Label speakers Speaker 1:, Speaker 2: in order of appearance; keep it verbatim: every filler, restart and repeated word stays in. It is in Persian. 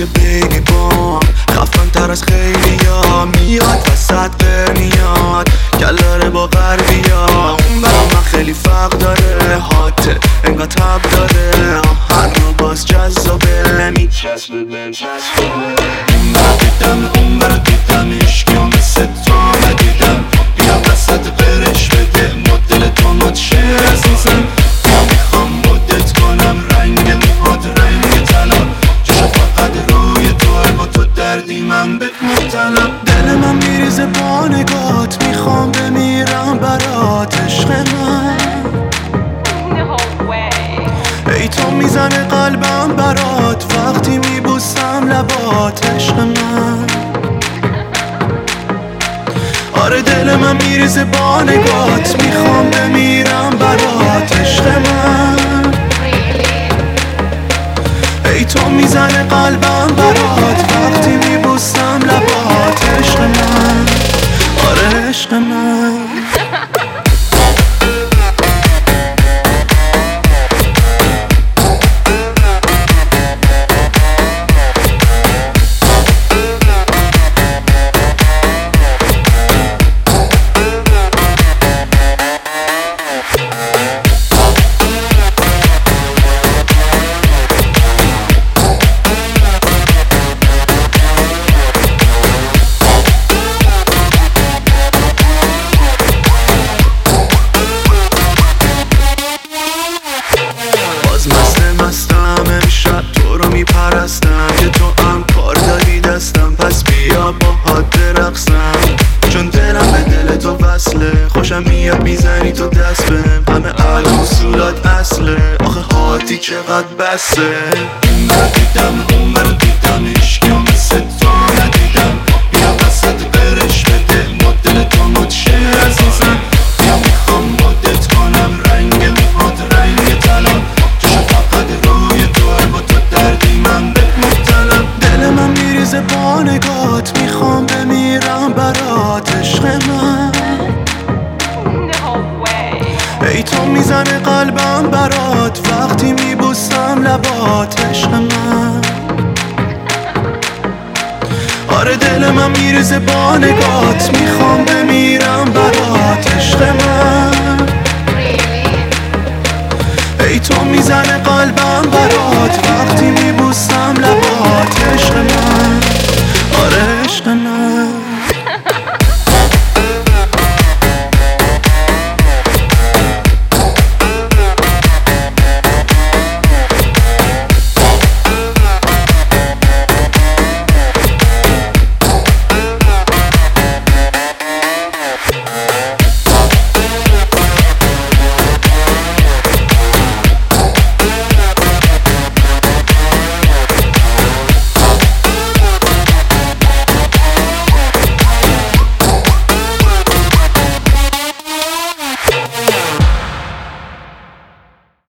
Speaker 1: که بیبی بام خفن تر از خیلی ها میاد وسط برمیاد گلاره با غربی ها اون برا من خیلی فرق داره هاته انگاه تب داره هر رو باز جذابه میچسبه بهم چسبه این برا دیدم اون برا دیدم عشقی ها مثل تو ندیدم بیا وسط برش بده مدل تو مد شعر عزیزم بیا میخوام مدت کنم رنگ موهات رنگ طلا چشم فقط روی توه با تو دردی من بهت مبتلم دل من میریزه با نگات میخوام بمیرم برات عشق من ای تو میزنه قلبم برات وقتی میبوسم لبات عشق من آره دل من میریزه با نگات میخوام بمیرم برات عشق من ای تو میزنه قلبم برات وقتی میبوسم لبات عشق من آره عشق من میپرستم که تو هم کار داری دستم پس بیا با حد رقصم چون دلم به دل تو وصله خوشم میاد میزنی تو دست بهم همه علم اصولات اصله آخه هاتی چقدر بسه این برا دیدم اون برا دیدم عشقی ها مثل تو ندیدم بیا وسط برش بده مدل تو مد شعر عزیزم بیا میخوام مدت کنم رنگ موهات رنگ طلا چشم فقط روی توه با تو دردی من بهت مبتلم دل من میریزه با نگات میخوام بمیرم برات عشق من ای تو میزنه قلبم برات وقتی میبوسم لبات عشق من آره دل من میریزه با نگات میخوام